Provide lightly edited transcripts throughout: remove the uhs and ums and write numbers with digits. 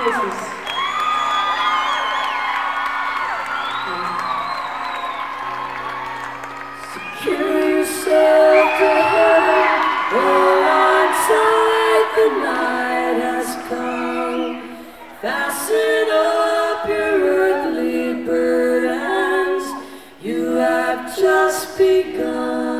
places. Secure yourself to heaven, hold on tight, the night has come. Fasten up your earthly burdens, you have just begun.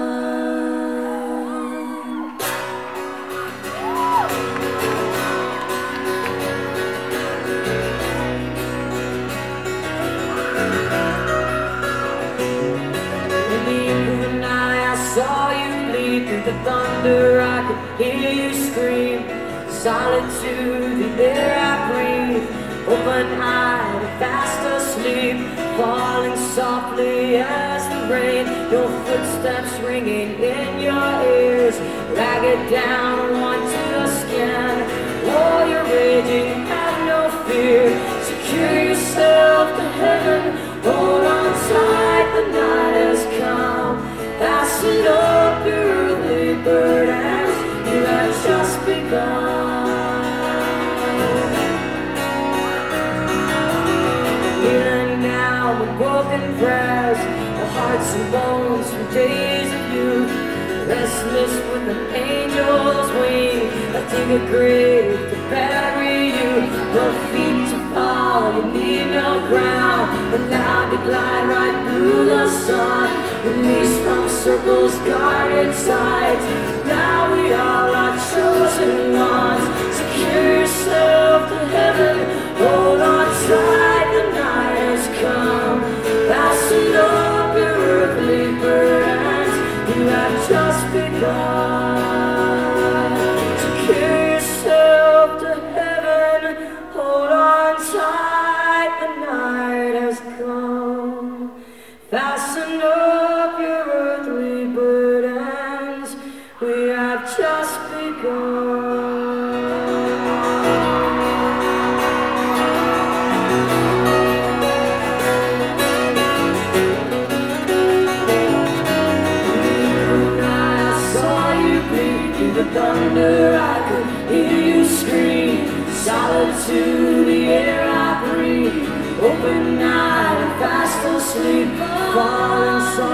Saw you bleed through the thunder, I could hear you scream. Solitude, the air I breathe, open-eyed and fast asleep, falling softly as the rain, your footsteps ringing in your ears, ragged down onto the skin. Oh, you're raging, have no fear, secure yourself to heaven, hold on tight, the night has come. Fasten up your earthly burdens, you have just begun. Kneeling now with broken prayers, the hearts and bones from days of youth, restless with an angel's wing, I dig a grave to bury you, no feet to fall, you need no ground, allowed to glide right through the sun, released from circles, guarded sides. Now we all are chosen ones. Secure yourself to heaven, hold on tight, the night has come. Fasten up your earthly burdens, you have just begun. Secure yourself to heaven, hold on tight, the night has come. Fasten up your earthly burdens, we have just begun. When I saw you bleed through the thunder, I could hear you scream. Solitude, the air I breathe, open-eyed and fast asleep, falling soft.